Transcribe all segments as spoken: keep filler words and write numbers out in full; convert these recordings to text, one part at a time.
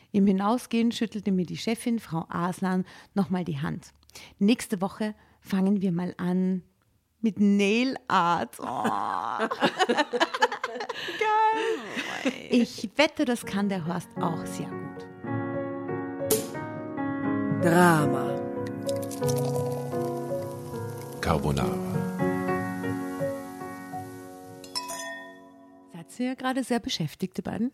Im Hinausgehen schüttelte mir die Chefin, Frau Aslan, nochmal die Hand. Nächste Woche fangen wir mal an mit Nail Art. Oh. Geil. Ich wette, das kann der Horst auch sehr gut. Drama. Carbonara. Seid ihr gerade sehr beschäftigt, die beiden?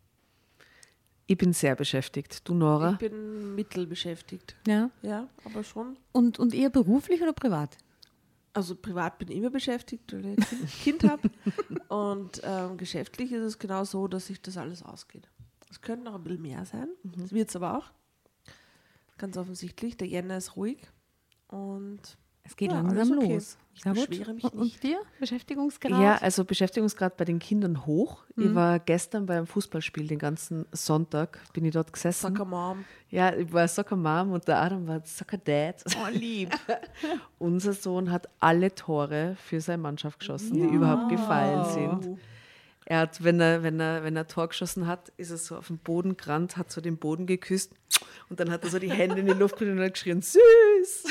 Ich bin sehr beschäftigt. Du, Nora? Ich bin mittelbeschäftigt. Ja. Ja, aber schon. Und, und eher beruflich oder privat? Also privat bin ich immer beschäftigt, weil ich ein Kind habe. Und ähm, geschäftlich ist es genau so, dass sich das alles ausgeht. Es könnte noch ein bisschen mehr sein. Mhm. Das wird es aber auch. Ganz offensichtlich. Der Jänner ist ruhig. Und Es geht ja, langsam alles okay. los. Ich Sehr gut. beschwere mich Und, nicht. und dir? Beschäftigungsgrad? Ja, also Beschäftigungsgrad bei den Kindern hoch. Mhm. Ich war gestern beim Fußballspiel den ganzen Sonntag, bin ich dort gesessen. Soccer Mom. Ja, ich war Soccer Mom und der Adam war Soccer Dad. Oh, lieb. Unser Sohn hat alle Tore für seine Mannschaft geschossen, die überhaupt gefallen sind. Er hat, wenn er, wenn er, wenn er ein Tor geschossen hat, ist er so auf den Boden gerannt, hat so den Boden geküsst und dann hat er so die Hände in die Luft genommen und hat geschrien, süß!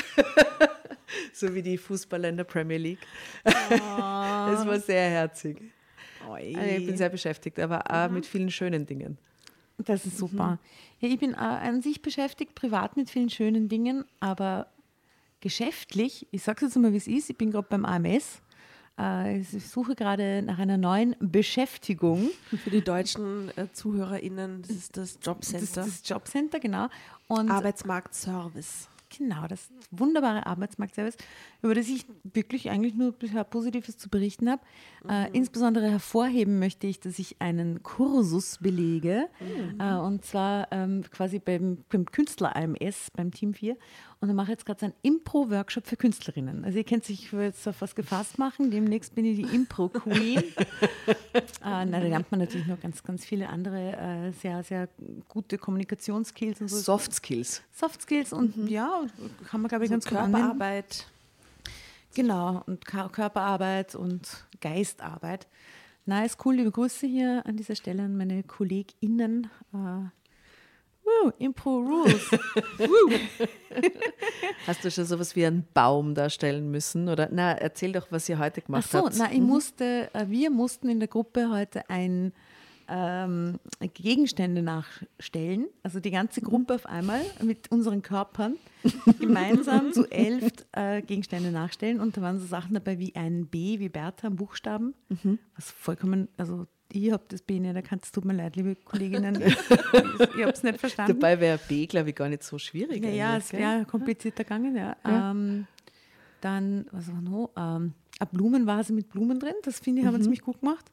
So wie die Fußballer in der Premier League. Es Oh. war sehr herzig. Oi. Also ich bin sehr beschäftigt, aber auch mit vielen schönen Dingen. Das ist super. Ja, ich bin äh, an sich beschäftigt, privat mit vielen schönen Dingen, aber geschäftlich, ich sage es jetzt mal, wie es ist, ich bin gerade beim A M S. Äh, ich suche gerade nach einer neuen Beschäftigung. Für die deutschen äh, ZuhörerInnen, das ist das Das Jobcenter. ist das Jobcenter, genau. Und Arbeitsmarktservice. genau, das wunderbare Arbeitsmarktservice, über das ich wirklich eigentlich nur bisher Positives zu berichten habe. Mhm. Äh, insbesondere hervorheben möchte ich, dass ich einen Kursus belege, Mhm. äh, und zwar ähm, quasi beim, beim Künstler-A M S, beim Team vier. Und dann mache ich jetzt gerade so einen Impro-Workshop für Künstlerinnen. Also ihr kennt sich, ich will jetzt auf was gefasst machen, demnächst bin ich die Impro-Queen. äh, na, da lernt man natürlich noch ganz, ganz viele andere äh, sehr, sehr gute Kommunikationsskills und so. Soft Skills. Soft Skills und ja, kann man, glaube ich, ganz Also gut anwenden. Körperarbeit. Genau, und Ka- Körperarbeit und Geistarbeit. Na, ist cool, liebe Grüße hier an dieser Stelle an meine KollegInnen. Uh, woo, Impro Rules. Woo. Hast du schon sowas wie einen Baum darstellen müssen? Oder na, erzähl doch, was ihr heute Ach gemacht so, habt. na, ich musste, äh, wir mussten in der Gruppe heute ein ähm, Gegenstände nachstellen, also die ganze Gruppe auf einmal mit unseren Körpern gemeinsam zu elf äh, Gegenstände nachstellen und da waren so Sachen dabei wie ein B, wie Bertha, ein Buchstaben, was vollkommen, also ich habe das B nicht erkannt, es tut mir leid, liebe Kolleginnen, ich, ich habe es nicht verstanden. Dabei wäre B, glaube ich, gar nicht so schwierig. Ja, ja, eigentlich, es gell? wäre komplizierter gegangen, ja. Ja. Ähm, dann, was war noch? Ähm, eine Blumenvase mit Blumen drin, das finde ich, haben wir ziemlich gut gemacht.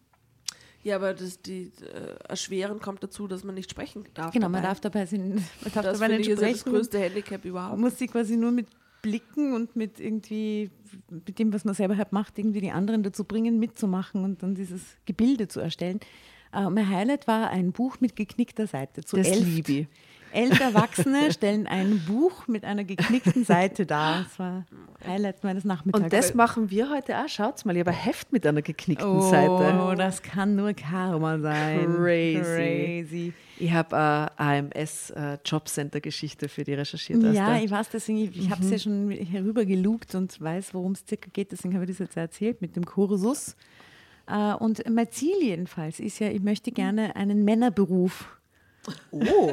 Ja, aber das, die äh, Erschweren kommt dazu, dass man nicht sprechen darf. Genau, dabei. man darf dabei, sind, man darf Das dabei finde nicht ich ist ja das sprechen. größte Handicap Man überhaupt. muss sich quasi nur mit Blicken und mit irgendwie, mit dem, was man selber halt macht, irgendwie die anderen dazu bringen, mitzumachen und dann dieses Gebilde zu erstellen. Äh, mein Highlight war ein Buch mit geknickter Seite. Zu Das elf, liebe ich. elf Erwachsene stellen ein Buch mit einer geknickten Seite dar. Das war Highlight meines Nachmittags. Und das machen wir heute auch. Schaut's mal, ich habe ein Heft mit einer geknickten oh, Seite. das kann nur Karma sein. Crazy. Crazy. Ich habe eine A M S-Jobcenter-Geschichte für die recherchiert. Ja, Esther. ich weiß, deswegen, ich, ich habe es ja schon herüber gelugt und weiß, worum es circa geht, deswegen habe ich das jetzt erzählt mit dem Kursus. Äh, Und mein Ziel jedenfalls ist ja, ich möchte gerne einen Männerberuf. Oh,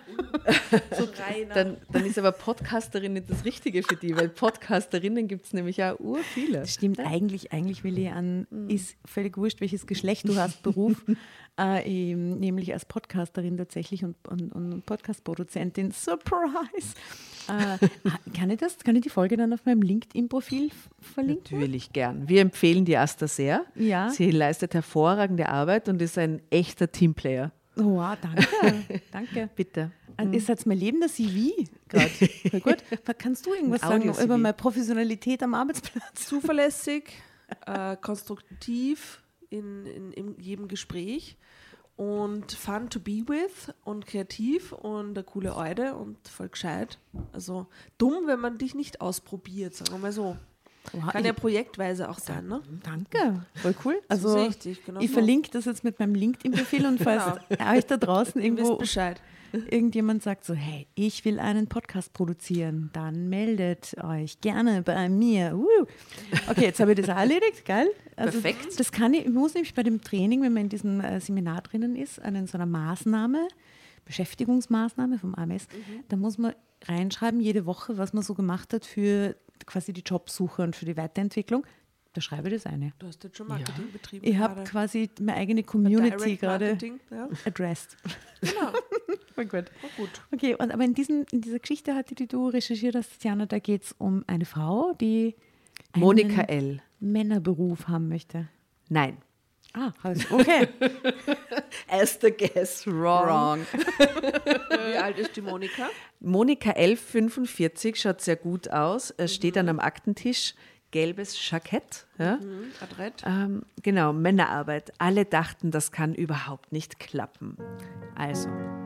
So reiner. dann, dann ist aber Podcasterin nicht das Richtige für die, weil Podcasterinnen gibt es nämlich auch ur viele. Das stimmt, eigentlich, eigentlich will ich an, ist völlig wurscht, welches Geschlecht du hast, Beruf, äh, eben, nämlich als Podcasterin tatsächlich und, und, und Podcast-Produzentin. Surprise! Äh, kann ich das? Kann ich die Folge dann auf meinem LinkedIn-Profil f- verlinken? Natürlich gern. Wir empfehlen die Asta sehr. Ja. Sie leistet hervorragende Arbeit und ist ein echter Teamplayer. Oh, wow, danke. danke. Bitte. Mhm. Ist jetzt mein lebender C V gerade. Voll gut. Kannst du irgendwas Ein sagen Audio-C V. über meine Professionalität am Arbeitsplatz? Zuverlässig, äh, konstruktiv in, in, in jedem Gespräch und fun to be with und kreativ und eine coole Eude und voll gescheit. Also dumm, wenn man dich nicht ausprobiert, sagen wir mal so. Wow, Kann ich- ja projektweise auch sein, ne? Danke, voll cool. So Also sehe ich dich, genau ich so. verlinke das jetzt mit meinem LinkedIn-Profil und falls euch da draußen Ihr wisst irgendwo Bescheid. irgendjemand sagt so, hey, ich will einen Podcast produzieren, dann meldet euch gerne bei mir. Uh. Okay, jetzt habe ich das auch erledigt, geil. Also Perfekt. Das kann ich, ich muss nämlich bei dem Training, wenn man in diesem äh, Seminar drinnen ist, an so einer Maßnahme, Beschäftigungsmaßnahme vom A M S, Mhm. da muss man reinschreiben, jede Woche, was man so gemacht hat für quasi die Jobsuche und für die Weiterentwicklung. Da schreibe ich das eine. Du hast jetzt schon Marketing betrieben. Ich habe gerade. quasi meine eigene Community Direct gerade Marketing, ja. addressed. Genau. Voll gut. Oh, gut. Okay, und aber in, diesen, in dieser Geschichte hatte, die du recherchiert hast, Tatjana, da geht es um eine Frau, die einen Monika L. Männerberuf haben möchte. Nein. Ah, also, okay. As the guess, wrong. Wie alt ist die Monika? Monika L, fünfundvierzig, schaut sehr gut aus. Er steht dann am Aktentisch, gelbes Jackett. Ja? Mhm. Adrett. Ähm, genau, Männerarbeit. Alle dachten, das kann überhaupt nicht klappen. Also.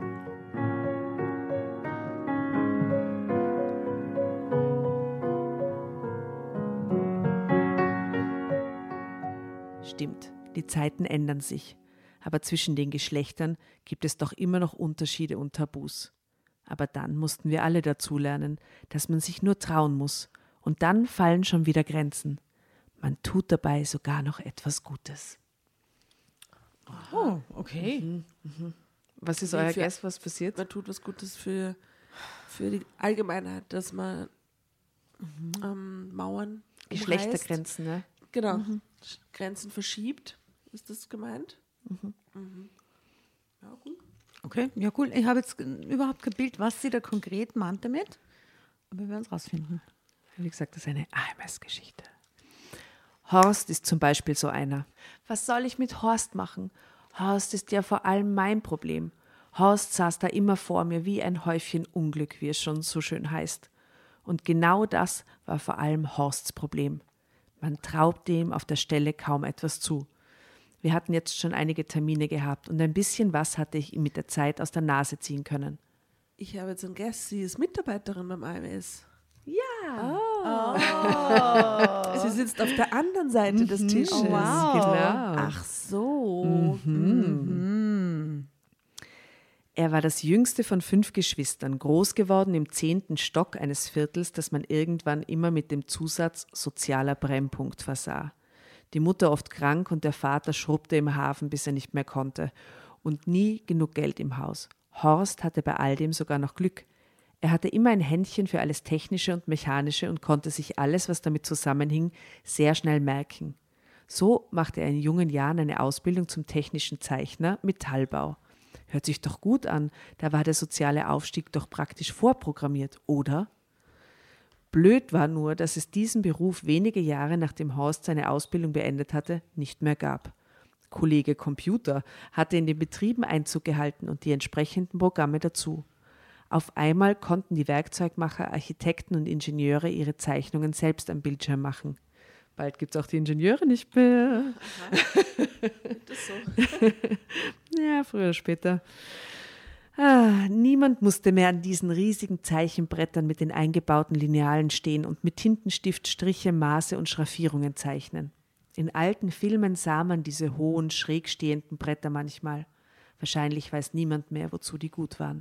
Stimmt, die Zeiten ändern sich. Aber zwischen den Geschlechtern gibt es doch immer noch Unterschiede und Tabus. Aber dann mussten wir alle dazulernen, dass man sich nur trauen muss. Und dann fallen schon wieder Grenzen. Man tut dabei sogar noch etwas Gutes. Oh, okay. Was ist Wie euer für- Guess, was passiert? Man tut was Gutes für, für die Allgemeinheit, dass man ähm, Mauern umreißt. Geschlechtergrenzen, ne? Genau. Grenzen verschiebt. Ist das gemeint? Mhm. Ja, gut. Okay, ja cool. Ich habe jetzt überhaupt kein Bild, was sie da konkret meint damit. Aber wir werden es rausfinden. Wie gesagt, das ist eine A M S-Geschichte. Horst ist zum Beispiel so einer. Was soll ich mit Horst machen? Horst ist ja vor allem mein Problem. Horst saß da immer vor mir wie ein Häufchen Unglück, wie es schon so schön heißt. Und genau das war vor allem Horsts Problem. Man traut dem auf der Stelle kaum etwas zu. Wir hatten jetzt schon einige Termine gehabt und ein bisschen was hatte ich ihm mit der Zeit aus der Nase ziehen können. Ich habe jetzt einen Guest, sie ist Mitarbeiterin beim A M S. Ja, Sie sitzt auf der anderen Seite des Tisches. Oh, wow. genau. Ach so. Er war das jüngste von fünf Geschwistern, groß geworden im zehnten Stock eines Viertels, das man irgendwann immer mit dem Zusatz sozialer Brennpunkt versah. Die Mutter oft krank und der Vater schrubbte im Hafen, bis er nicht mehr konnte. Und nie genug Geld im Haus. Horst hatte bei all dem sogar noch Glück. Er hatte immer ein Händchen für alles Technische und Mechanische und konnte sich alles, was damit zusammenhing, sehr schnell merken. So machte er in jungen Jahren eine Ausbildung zum technischen Zeichner Metallbau. Hört sich doch gut an, da war der soziale Aufstieg doch praktisch vorprogrammiert, oder? Blöd war nur, dass es diesen Beruf wenige Jahre nachdem Horst seine Ausbildung beendet hatte, nicht mehr gab. Kollege Computer hatte in den Betrieben Einzug gehalten und die entsprechenden Programme dazu. Auf einmal konnten die Werkzeugmacher, Architekten und Ingenieure ihre Zeichnungen selbst am Bildschirm machen. Bald gibt es auch die Ingenieure nicht mehr. Das so. Ja, früher oder später. Ah, niemand musste mehr an diesen riesigen Zeichenbrettern mit den eingebauten Linealen stehen und mit Tintenstift Striche, Maße und Schraffierungen zeichnen. In alten Filmen sah man diese hohen, schräg stehenden Bretter manchmal. Wahrscheinlich weiß niemand mehr, wozu die gut waren.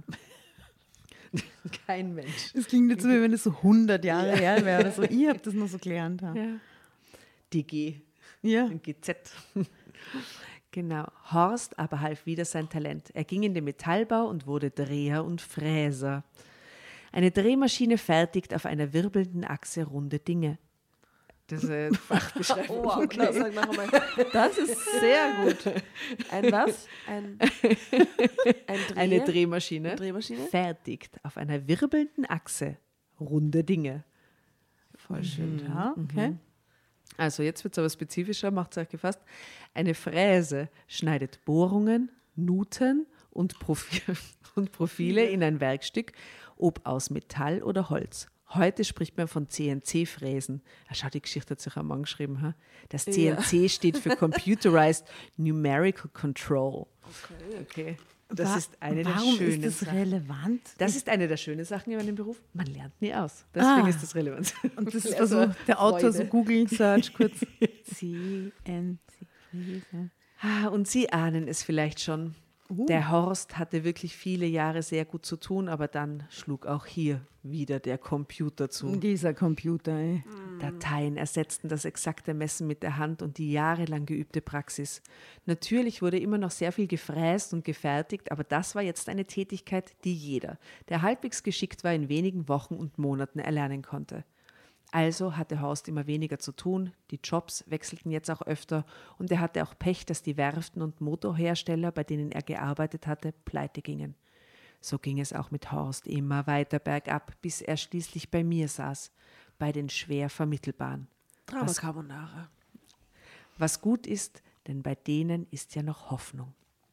Kein Mensch. Das klingt jetzt so, wie wenn es so hundert Jahre her wäre oder so. Ich habe das noch so gelernt. Ja. Ja. Die G. Ja. G Z. Genau. Horst aber half wieder sein Talent. Er ging in den Metallbau und wurde Dreher und Fräser. Eine Drehmaschine fertigt auf einer wirbelnden Achse runde Dinge. Das ist eine Fachbeschreibung. Oh, wow, na, sag noch einmal. Das ist sehr gut. Ein was? Ein, ein Dreh, Eine Drehmaschine Drehmaschine? fertigt auf einer wirbelnden Achse runde Dinge. Voll schön. Ja, okay. Also jetzt wird es aber spezifischer, macht es euch gefasst. Eine Fräse schneidet Bohrungen, Nuten und, Profi und Profile in ein Werkstück, ob aus Metall oder Holz. Heute spricht man von C N C-Fräsen. Ah, schau, die Geschichte hat sich ein Mann geschrieben. Ha? Das C N C Ja. steht für Computerized Numerical Control. Okay. Okay. Das Wa- ist eine der Warum schönen ist das Sachen. relevant? Das ist eine der schönen Sachen in meinem Beruf. Man lernt nie aus. Deswegen Ah. ist das relevant. Und das ist Also also der Autor so Freude. Google Search kurz. C N C. Ah, Und Sie ahnen es vielleicht schon. Uh. Der Horst hatte wirklich viele Jahre sehr gut zu tun, aber dann schlug auch hier wieder der Computer zu. Dieser Computer, ey. Dateien ersetzten das exakte Messen mit der Hand und die jahrelang geübte Praxis. Natürlich wurde immer noch sehr viel gefräst und gefertigt, aber das war jetzt eine Tätigkeit, die jeder, der halbwegs geschickt war, in wenigen Wochen und Monaten erlernen konnte. Also hatte Horst immer weniger zu tun, die Jobs wechselten jetzt auch öfter und er hatte auch Pech, dass die Werften und Motorhersteller, bei denen er gearbeitet hatte, pleite gingen. So ging es auch mit Horst immer weiter bergab, bis er schließlich bei mir saß, bei den schwer Vermittelbaren. Drama Was- Carbonara. Was gut ist, denn bei denen ist ja noch Hoffnung.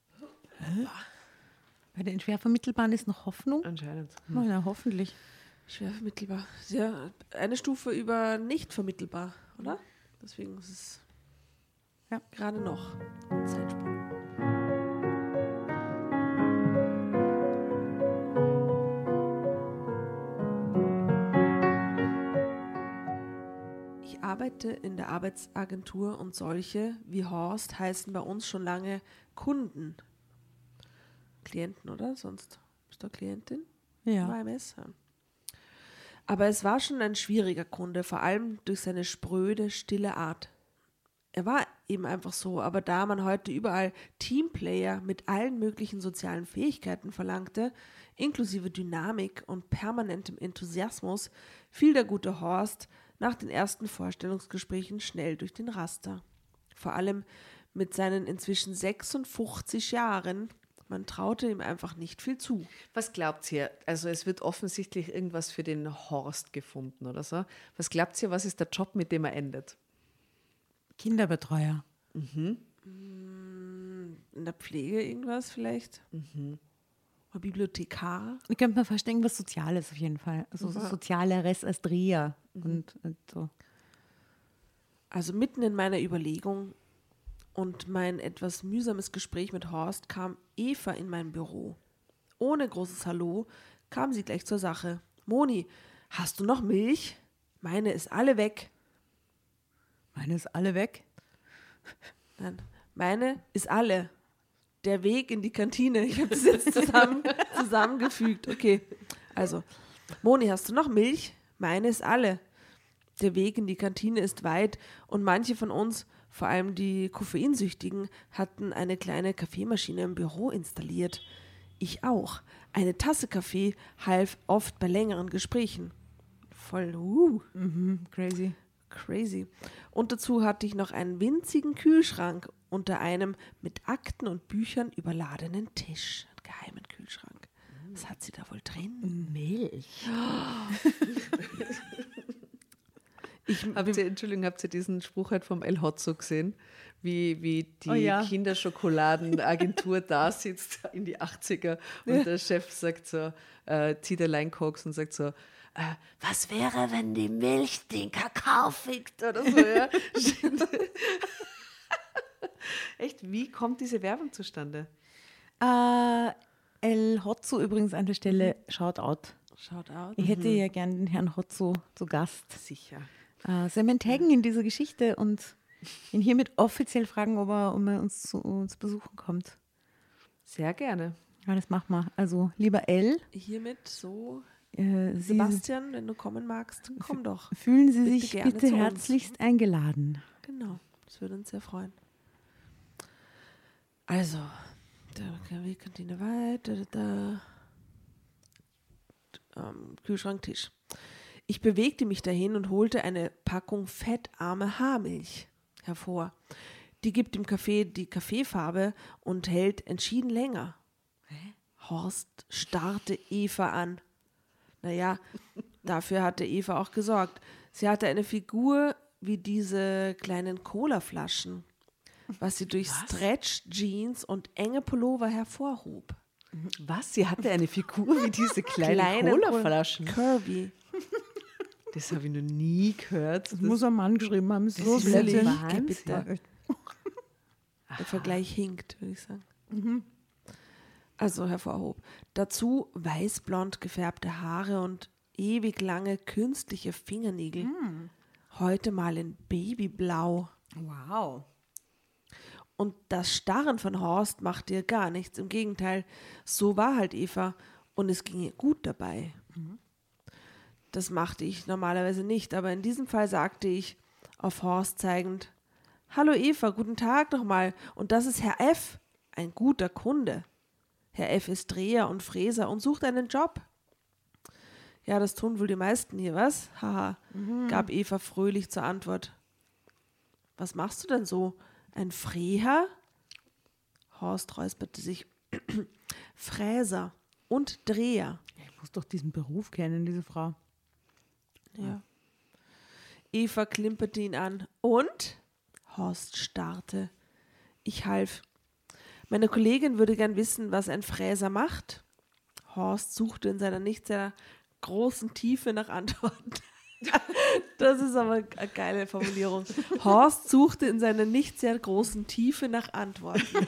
Bei den schwer vermittelbaren ist noch Hoffnung. Anscheinend. Na ja, hoffentlich. Schwer vermittelbar. Ja, eine Stufe über nicht vermittelbar, oder? Deswegen ist es Ja. gerade noch ein Zeitsprung. Ich arbeite in der Arbeitsagentur und solche wie Horst heißen bei uns schon lange Kunden. Klienten, oder? Sonst bist du Klientin? Ja. W M S. Ja. Aber es war schon ein schwieriger Kunde, vor allem durch seine spröde, stille Art. Er war eben einfach so, aber da man heute überall Teamplayer mit allen möglichen sozialen Fähigkeiten verlangte, inklusive Dynamik und permanentem Enthusiasmus, fiel der gute Horst nach den ersten Vorstellungsgesprächen schnell durch den Raster. Vor allem mit seinen inzwischen sechsundfünfzig Jahren. Man traute ihm einfach nicht viel zu. Was glaubt ihr? Also es wird offensichtlich irgendwas für den Horst gefunden oder so. Was glaubt ihr, was ist der Job, mit dem er endet? Kinderbetreuer. In der Pflege irgendwas vielleicht? Oder Bibliothekar? Ich könnte mir vorstellen, was Soziales auf jeden Fall. Also so Sozialeres als Dreher. Und, und so. Also mitten in meiner Überlegung und mein etwas mühsames Gespräch mit Horst kam Eva in mein Büro. Ohne großes Hallo kam sie gleich zur Sache. Moni, hast du noch Milch? Meine ist alle weg. Meine ist alle weg. Nein, meine ist alle. Der Weg in die Kantine. Ich habe das jetzt zusammen, zusammengefügt. Okay, also, Moni, hast du noch Milch? Meine ist alle. Der Weg in die Kantine ist weit und manche von uns, vor allem die Koffeinsüchtigen, hatten eine kleine Kaffeemaschine im Büro installiert. Ich auch. Eine Tasse Kaffee half oft bei längeren Gesprächen. Voll, uh. Mhm, crazy. Crazy. Und dazu hatte ich noch einen winzigen Kühlschrank unter einem mit Akten und Büchern überladenen Tisch. Einen geheimen Kühlschrank. Was hat sie da wohl drin? Milch. Ich, Habt ihr, Entschuldigung, habt ihr diesen Spruch halt vom El Hotzo gesehen? Wie, wie die Oh ja. Kinderschokoladenagentur da sitzt in die achtziger und der Chef sagt so, äh, zieht allein Koks und sagt so, äh, was wäre, wenn die Milch den Kakao fickt oder so, ja? Echt, wie kommt diese Werbung zustande? Äh, El Hotzo übrigens an der Stelle, Shoutout. Shout out. Ich hätte ja gern den Herrn Hotzo zu Gast. Sicher. Äh, sollen wir ihn taggen in dieser Geschichte und ihn hiermit offiziell fragen, ob er, ob er uns zu uns besuchen kommt? Sehr gerne. Ja, das machen wir. Also, lieber El, Hiermit so, äh, Sie Sebastian, wenn du kommen magst, komm doch. fühlen Sie bitte sich gerne bitte zu uns. herzlichst eingeladen. Genau, das würde uns sehr freuen. Also, der Kantine weit, da, da, da. Ähm, Kühlschrank, Tisch. Ich bewegte mich dahin und holte eine Packung fettarme Haarmilch hervor. Die gibt dem Kaffee die Kaffeefarbe und hält entschieden länger. Horst starrte Eva an. Naja, dafür hatte Eva auch gesorgt. Sie hatte eine Figur wie diese kleinen Colaflaschen, was sie durch Stretch-Jeans und enge Pullover hervorhob. Was? Sie hatte eine Figur wie diese kleinen Kleine Colaflaschen? Curvy. Das habe ich noch nie gehört. Das muss ein Mann geschrieben haben. Ist so ist blödsinn. Wahnsinn. Bitte. Der Vergleich hinkt, würde ich sagen. also hervorhob. Dazu weißblond gefärbte Haare und ewig lange künstliche Fingernägel. Mm. Heute mal in Babyblau. Wow. Und das Starren von Horst machte ihr gar nichts. Im Gegenteil, so war halt Eva und es ging ihr gut dabei. Mhm. Das machte ich normalerweise nicht, aber in diesem Fall sagte ich, auf Horst zeigend, »Hallo Eva, guten Tag nochmal. Und das ist Herr F., ein guter Kunde. Herr F. ist Dreher und Fräser und sucht einen Job.« »Ja, das tun wohl die meisten hier, was?« Haha, mhm. gab Eva fröhlich zur Antwort. »Was machst du denn so? Ein Freher?« Horst räusperte sich. »Fräser und Dreher.« Ich muss doch diesen Beruf kennen, diese Frau. Ja. Eva klimperte ihn an. »Und?« Horst starrte. Ich half. »Meine Kollegin würde gern wissen, was ein Fräser macht.« Horst suchte in seiner nicht sehr großen Tiefe nach Antworten. Das ist aber eine geile Formulierung. Horst suchte in seiner nicht sehr großen Tiefe nach Antworten.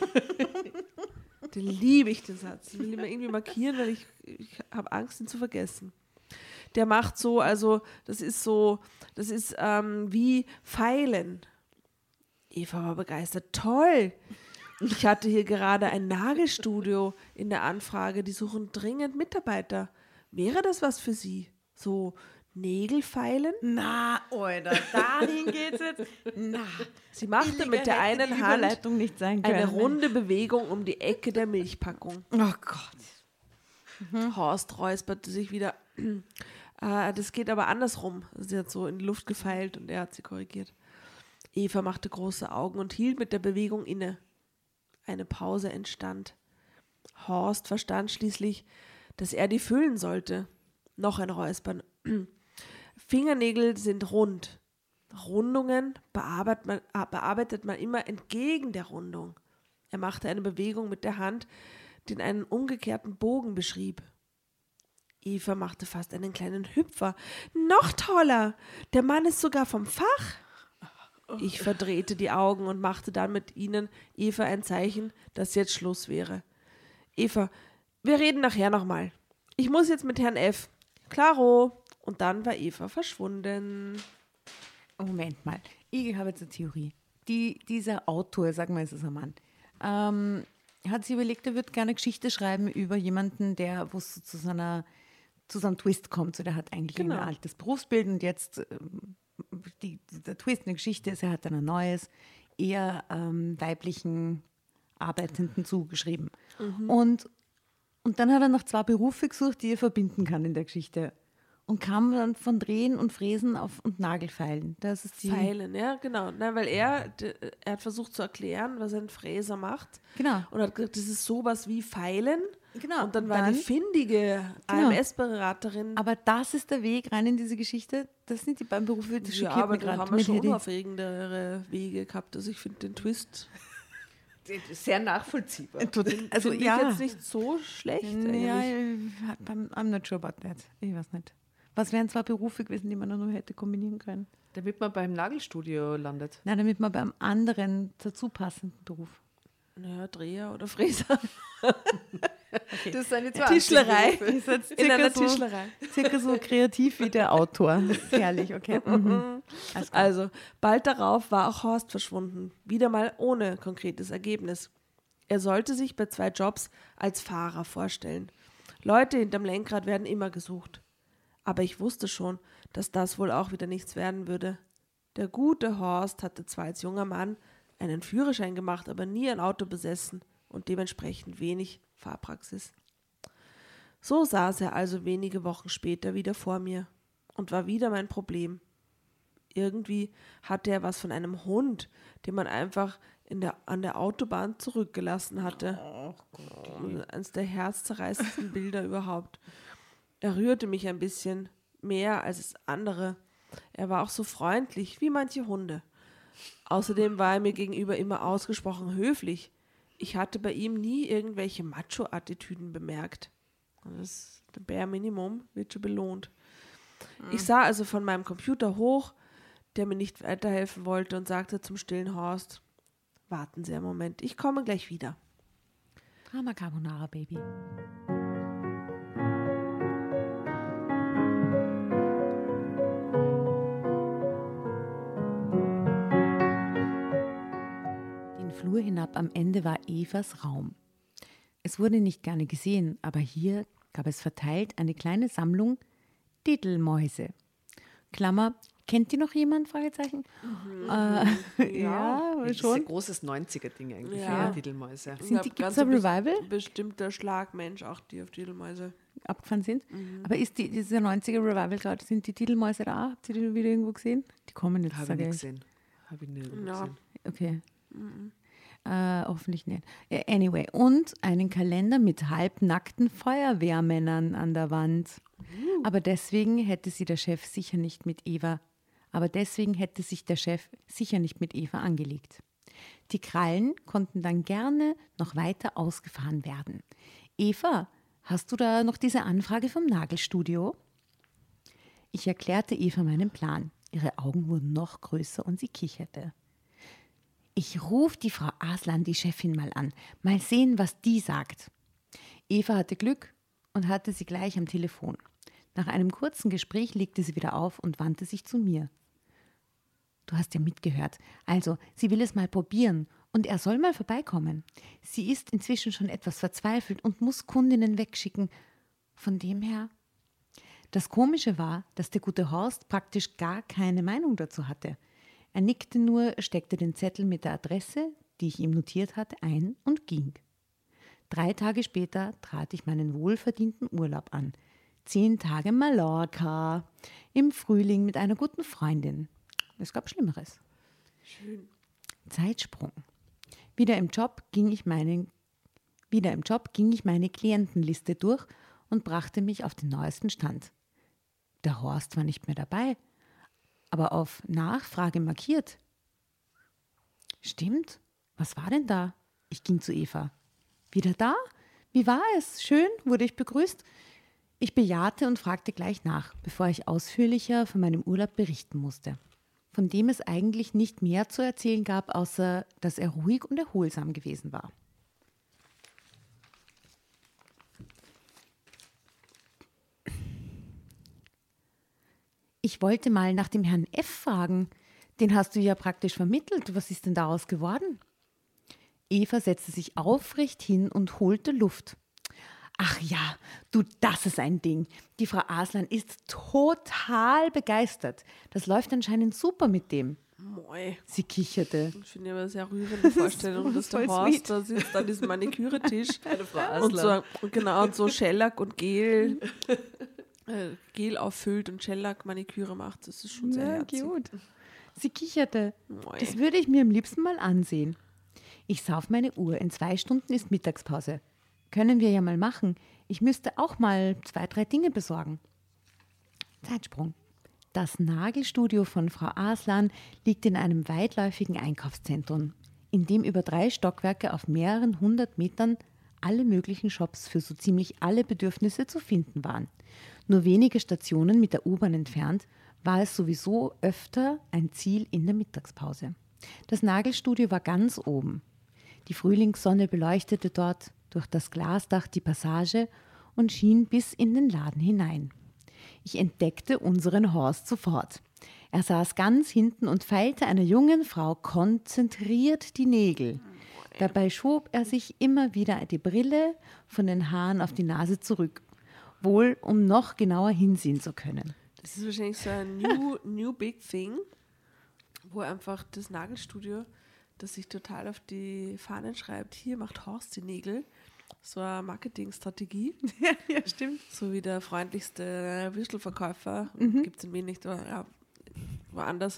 Den liebe ich, den Satz. Den will ich mir irgendwie markieren, weil ich, ich habe Angst, ihn zu vergessen. Der macht so, also das ist so, das ist ähm, wie Feilen. Eva war begeistert. Toll! Ich hatte hier gerade ein Nagelstudio in der Anfrage. Die suchen dringend Mitarbeiter. Wäre das was für Sie? So Nägelfeilen? Na, Alter, dahin geht's jetzt. Na, sie machte mit der einen die Hand Überleitung nicht sein können. eine runde Bewegung um die Ecke der Milchpackung. Oh Gott. Mhm. Horst räusperte sich wieder. äh, das geht aber andersrum. Sie hat so in die Luft gefeilt und er hat sie korrigiert. Eva machte große Augen und hielt mit der Bewegung inne. Eine Pause entstand. Horst verstand schließlich, dass er die füllen sollte. Noch ein Räuspern. Fingernägel sind rund. Rundungen bearbeitet man, bearbeitet man immer entgegen der Rundung. Er machte eine Bewegung mit der Hand, die einen umgekehrten Bogen beschrieb. Eva machte fast einen kleinen Hüpfer. Noch toller! Der Mann ist sogar vom Fach. Ich verdrehte die Augen und machte dann mit ihnen Eva ein Zeichen, dass jetzt Schluss wäre. Eva, wir reden nachher nochmal. Ich muss jetzt mit Herrn F. Klaro. Und dann war Eva verschwunden. Moment mal, ich habe jetzt eine Theorie. Die, dieser Autor, sagen wir, es ist ein Mann, ähm, hat sich überlegt, er würde gerne eine Geschichte schreiben über jemanden, der wo es zu so einer zu so einem Twist kommt. So, der hat eigentlich Genau. ein altes Berufsbild und jetzt ähm, die, der Twist in der Geschichte ist, er hat dann ein neues, eher ähm, weiblichen Arbeitenden zugeschrieben. Mhm. Und, und dann hat er noch zwei Berufe gesucht, die er verbinden kann in der Geschichte. Und kam dann von Drehen und Fräsen auf und Nagelfeilen. Das ist die Feilen, ja, genau. Nein, weil er, er hat versucht zu erklären, was ein Fräser macht. Genau. Und hat gesagt, das ist sowas wie Feilen. Genau. Und dann war Dann- die findige Genau. A M S-Beraterin. Aber das ist der Weg rein in diese Geschichte. Das sind die beiden Berufe, das Ja, schockiert aber mich da gerade. haben wir Mit schon Hedi. unaufregendere Wege gehabt. Also ich finde den Twist Sehr nachvollziehbar. Also find ja, ich jetzt nicht so schlecht ja, eigentlich. ich- I'm, I'm not sure about that. Ich weiß nicht. Was wären zwei Berufe gewesen, die man nur hätte kombinieren können? Damit man beim Nagelstudio landet. Nein, damit man beim anderen dazu passenden Beruf. Naja, Dreher oder Fräser. Das sind die zwei Tischlerei. einzigen Berufe. Ist jetzt In einer circa so, Tischlerei. circa so kreativ wie der Autor. Das ist herrlich, okay. Mhm. Alles klar. Also, bald darauf war auch Horst verschwunden. Wieder mal ohne konkretes Ergebnis. Er sollte sich bei zwei Jobs als Fahrer vorstellen. Leute hinterm Lenkrad werden immer gesucht. Aber ich wusste schon, dass das wohl auch wieder nichts werden würde. Der gute Horst hatte zwar als junger Mann einen Führerschein gemacht, aber nie ein Auto besessen und dementsprechend wenig Fahrpraxis. So saß er also wenige Wochen später wieder vor mir und war wieder mein Problem. Irgendwie hatte er was von einem Hund, den man einfach in der, an der Autobahn zurückgelassen hatte. Eines der herzzerreißendsten Bilder überhaupt. Er rührte mich ein bisschen mehr als andere. Er war auch so freundlich wie manche Hunde. Außerdem war er mir gegenüber immer ausgesprochen höflich. Ich hatte bei ihm nie irgendwelche Macho-Attitüden bemerkt. Das Bare Minimum wird schon belohnt. Ich sah also von meinem Computer hoch, der mir nicht weiterhelfen wollte, und sagte zum stillen Horst: Warten Sie einen Moment, ich komme gleich wieder. Drama Carbonara, Baby. Den Flur hinab am Ende war Evas Raum. Es wurde nicht gerne gesehen, aber hier gab es verteilt eine kleine Sammlung Diddelmäuse. Klammer, kennt die noch jemand? Fragezeichen. Mhm. Äh, ja, ja, schon. Das ist ein großes neunziger-Ding eigentlich, ja. ja, Diddelmäuse. Sind die, gibt's ein Revival? Bestimmter Schlag Mensch, auch die auf Diddelmäuse abgefahren sind. Mhm. Aber ist die, dieser neunziger Revival gerade, sind die Diddelmäuse da? Habt ihr die wieder irgendwo gesehen? Die kommen jetzt, Habe ich nicht gesehen. Habe ich nicht ja. gesehen. Okay. Mhm. Äh, hoffentlich nicht. Anyway, und einen Kalender mit halbnackten Feuerwehrmännern an der Wand. Uh. Aber deswegen hätte sie der Chef sicher nicht mit Eva, aber deswegen hätte sich der Chef sicher nicht mit Eva angelegt. Die Krallen konnten dann gerne noch weiter ausgefahren werden. Eva, hast du da noch diese Anfrage vom Nagelstudio? Ich erklärte Eva meinen Plan. Ihre Augen wurden noch größer und sie kicherte. Ich rufe die Frau Aslan, die Chefin, mal an. Mal sehen, was die sagt. Eva hatte Glück und hatte sie gleich am Telefon. Nach einem kurzen Gespräch legte sie wieder auf und wandte sich zu mir. Du hast ja mitgehört. Also, sie will es mal probieren und er soll mal vorbeikommen. Sie ist inzwischen schon etwas verzweifelt und muss Kundinnen wegschicken. Von dem her... Das Komische war, dass der gute Horst praktisch gar keine Meinung dazu hatte. Er nickte nur, steckte den Zettel mit der Adresse, die ich ihm notiert hatte, ein und ging. Drei Tage später trat ich meinen wohlverdienten Urlaub an. Zehn Tage Mallorca, im Frühling mit einer guten Freundin. Es gab Schlimmeres. Schön. Zeitsprung. Wieder im Job ging ich meinen, wieder im Job ging ich meine Klientenliste durch und brachte mich auf den neuesten Stand. Der Horst war nicht mehr dabei, aber auf Nachfrage markiert. Stimmt, was war denn da? Ich ging zu Eva. Wieder da? Wie war es? Schön, wurde ich begrüßt. Ich bejahte und fragte gleich nach, bevor ich ausführlicher von meinem Urlaub berichten musste, von dem es eigentlich nicht mehr zu erzählen gab, außer dass er ruhig und erholsam gewesen war. Ich wollte mal nach dem Herrn F. fragen. Den hast du ja praktisch vermittelt. Was ist denn daraus geworden? Eva setzte sich aufrecht hin und holte Luft. Ach ja, du, das ist ein Ding. Die Frau Aslan ist total begeistert. Das läuft anscheinend super mit dem. Moi. Sie kicherte. Ich finde aber eine sehr rührende Vorstellung, dass der Horst da sitzt an diesem Maniküretisch und so, und genau, und so Shellac und Gel Äh, Gel auffüllt und Shellac-Maniküre macht. Das ist schon sehr ja, herzig. Gut. Sie kicherte. Moi. Das würde ich mir am liebsten mal ansehen. Ich sah auf meine Uhr. In zwei Stunden ist Mittagspause. Können wir ja mal machen. Ich müsste auch mal zwei, drei Dinge besorgen. Zeitsprung. Das Nagelstudio von Frau Aslan liegt in einem weitläufigen Einkaufszentrum, in dem über drei Stockwerke auf mehreren hundert Metern alle möglichen Shops für so ziemlich alle Bedürfnisse zu finden waren. Nur wenige Stationen mit der U-Bahn entfernt war es sowieso öfter ein Ziel in der Mittagspause. Das Nagelstudio war ganz oben. Die Frühlingssonne beleuchtete dort durch das Glasdach die Passage und schien bis in den Laden hinein. Ich entdeckte unseren Horst sofort. Er saß ganz hinten und feilte einer jungen Frau konzentriert die Nägel. Dabei schob er sich immer wieder die Brille von den Haaren auf die Nase zurück, wohl um noch genauer hinsehen zu können. Das ist wahrscheinlich so ein new, new big thing, wo einfach das Nagelstudio, das sich total auf die Fahnen schreibt, hier macht Horst die Nägel. So eine Marketingstrategie. Ja, ja, stimmt. So wie der freundlichste Würstelverkäufer, Mhm. gibt es in Wien nicht, aber ja, woanders.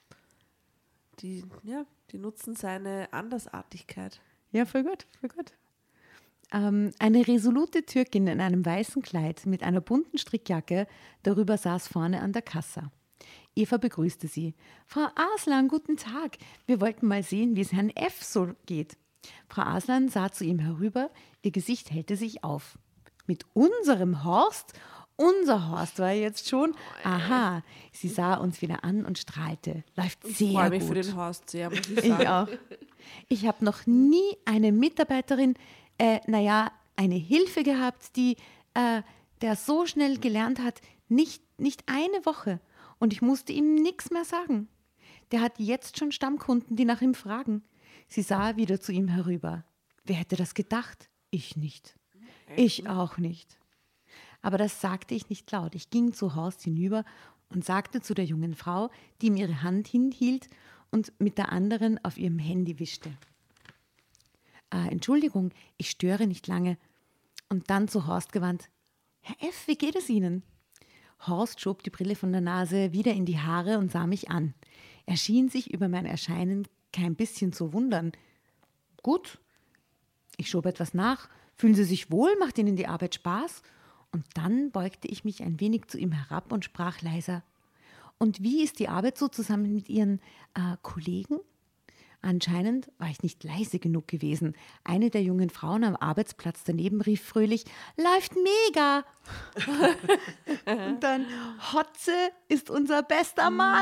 Die, ja, die nutzen seine Andersartigkeit. Ja, voll gut, voll gut. Ähm, eine resolute Türkin in einem weißen Kleid mit einer bunten Strickjacke, darüber saß vorne an der Kassa. Eva begrüßte sie. Frau Aslan, guten Tag. Wir wollten mal sehen, wie es Herrn F. so geht. Frau Aslan sah zu ihm herüber, ihr Gesicht hellte sich auf. Mit unserem Horst? Unser Horst war jetzt schon. Aha, sie sah uns wieder an und strahlte. Läuft Ich sehr freue mich gut. für den Horst sehr, muss ich sagen. Ich auch. Ich habe noch nie eine Mitarbeiterin äh, naja, eine Hilfe gehabt, die äh, der so schnell gelernt hat, nicht, nicht eine Woche. Und ich musste ihm nichts mehr sagen. Der hat jetzt schon Stammkunden, die nach ihm fragen. Sie sah wieder zu ihm herüber. Wer hätte das gedacht? Ich nicht. Ich auch nicht. Aber das sagte ich nicht laut. Ich ging zu Horst hinüber und sagte zu der jungen Frau, die ihm ihre Hand hinhielt und mit der anderen auf ihrem Handy wischte. Äh, Entschuldigung, ich störe nicht lange. Und dann zu Horst gewandt. Herr F., wie geht es Ihnen? Horst schob die Brille von der Nase wieder in die Haare und sah mich an. Er schien sich über mein Erscheinen kein bisschen zu wundern. Gut. Ich schob etwas nach. Fühlen Sie sich wohl? Macht Ihnen die Arbeit Spaß? Und dann beugte ich mich ein wenig zu ihm herab und sprach leiser. Und wie ist die Arbeit so zusammen mit Ihren äh, Kollegen? Anscheinend war ich nicht leise genug gewesen. Eine der jungen Frauen am Arbeitsplatz daneben rief fröhlich, läuft mega! Und dann, Hotze ist unser bester Mann!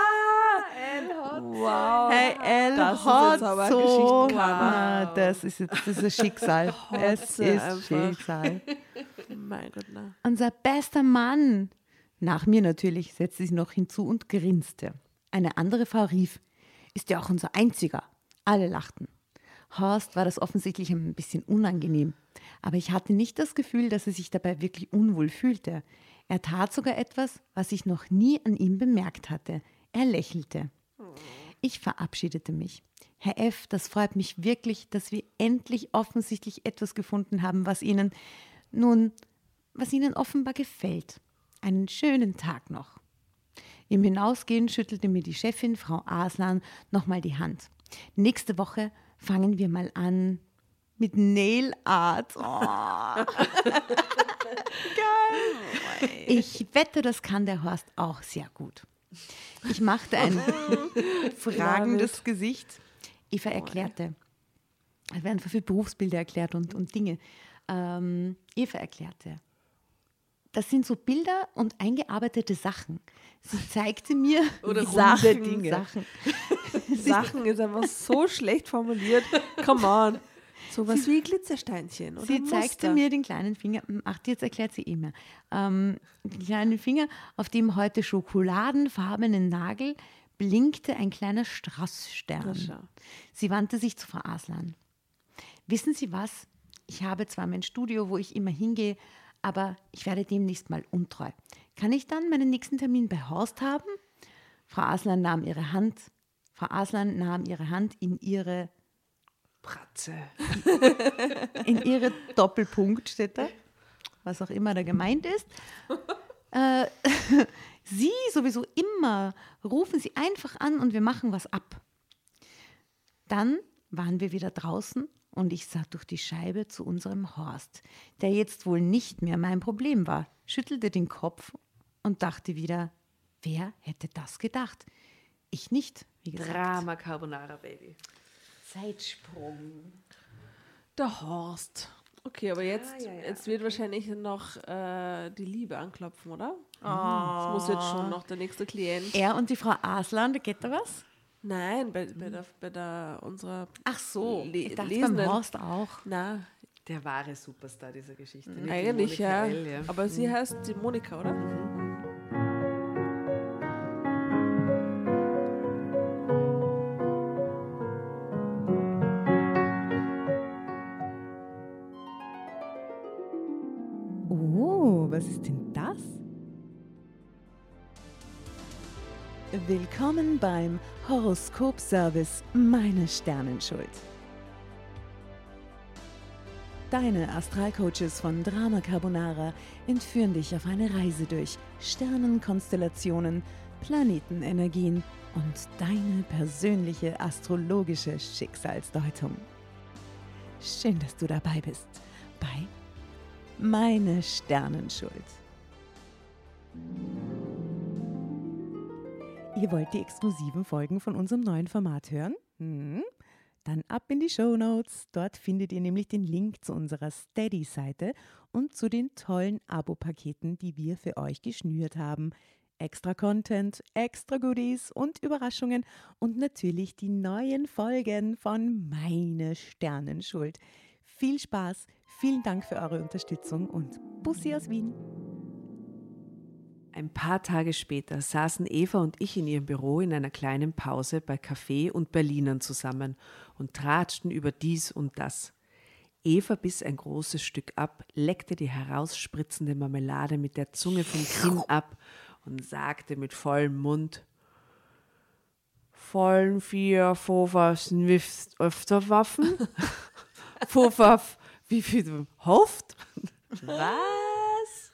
Wow. Hey, El Das ist jetzt aber Hotzo. Geschichtenkarma. Ah, das ist jetzt das ist Schicksal. Es Hotze ist einfach. Schicksal. Mein Gott, na. Unser bester Mann. Nach mir natürlich, setzte sie noch hinzu und grinste. Eine andere Frau rief, ist ja auch unser einziger. Alle lachten. Horst war das offensichtlich ein bisschen unangenehm. Aber ich hatte nicht das Gefühl, dass er sich dabei wirklich unwohl fühlte. Er tat sogar etwas, was ich noch nie an ihm bemerkt hatte. Er lächelte. Ich verabschiedete mich. Herr F., das freut mich wirklich, dass wir endlich offensichtlich etwas gefunden haben, was Ihnen, nun, was Ihnen offenbar gefällt. Einen schönen Tag noch. Im Hinausgehen schüttelte mir die Chefin, Frau Aslan, nochmal die Hand. Nächste Woche fangen wir mal an mit Nail Art. Oh. Geil. Ich wette, das kann der Horst auch sehr gut. Ich machte ein fragendes Gesicht. Eva erklärte. Es werden viele Berufsbilder erklärt und, und Dinge. Ähm, Eva erklärte. Das sind so Bilder und eingearbeitete Sachen. Sie zeigte mir Oder Sachen. Dinge. Sachen. Sachen ist einfach so schlecht formuliert. Come on. Sowas wie Glitzersteinchen oder Sie Muster. zeigte mir den kleinen Finger, ach, jetzt erklärt sie immer, ähm, den kleinen Finger, auf dem heute schokoladenfarbenen Nagel blinkte ein kleiner Strassstern. Na, schau. Sie wandte sich zu Frau Aslan. Wissen Sie was? Ich habe zwar mein Studio, wo ich immer hingehe, aber ich werde demnächst mal untreu. Kann ich dann meinen nächsten Termin bei Horst haben? Frau Aslan nahm ihre Hand, Frau Aslan nahm ihre Hand in ihre Bratze. in ihre Doppelpunkt, steht da, was auch immer da gemeint ist. Äh, Sie sowieso immer, rufen Sie einfach an und wir machen was ab. Dann waren wir wieder draußen und ich sah durch die Scheibe zu unserem Horst, der jetzt wohl nicht mehr mein Problem war, schüttelte den Kopf und dachte wieder, wer hätte das gedacht? Ich nicht, wie gesagt. Drama Carbonara, Baby. Zeitsprung. Der Horst. Okay, aber jetzt, Ah, ja, ja. jetzt wird wahrscheinlich noch äh, die Liebe anklopfen, oder? Das muss jetzt schon noch der nächste Klient. Er und die Frau Aslan, da geht da was? Nein, bei, bei, der, bei der unserer Ach so, Le ich dachte Lesenden. beim Horst auch. Na, Der wahre Superstar dieser Geschichte. nicht die eigentlich Monika ja. L, ja. Aber sie heißt die Monika, oder? Oh, was ist denn das? Willkommen beim Horoskop-Service Meine Sternenschuld. Deine Astralcoaches von Drama Carbonara entführen dich auf eine Reise durch Sternenkonstellationen, Planetenenergien und deine persönliche astrologische Schicksalsdeutung. Schön, dass du dabei bist bei Meine Sternenschuld. Ihr wollt die exklusiven Folgen von unserem neuen Format hören? Hm? Dann ab in die Shownotes. Dort findet ihr nämlich den Link zu unserer Steady-Seite und zu den tollen Abo-Paketen, die wir für euch geschnürt haben. Extra Content, extra Goodies und Überraschungen und natürlich die neuen Folgen von Meine Sternenschuld. viel Spaß, vielen Dank für eure Unterstützung und Bussi aus Wien. Ein paar Tage später saßen Eva und ich in ihrem Büro in einer kleinen Pause bei Kaffee und Berlinern zusammen und tratschten über dies und das. Eva biss ein großes Stück ab, leckte die herausspritzende Marmelade mit der Zunge vom Kinn ab und sagte mit vollem Mund: Vollen vier, fünf, nifst öfter Waffen? Fünf, wie viel du hofft? Was?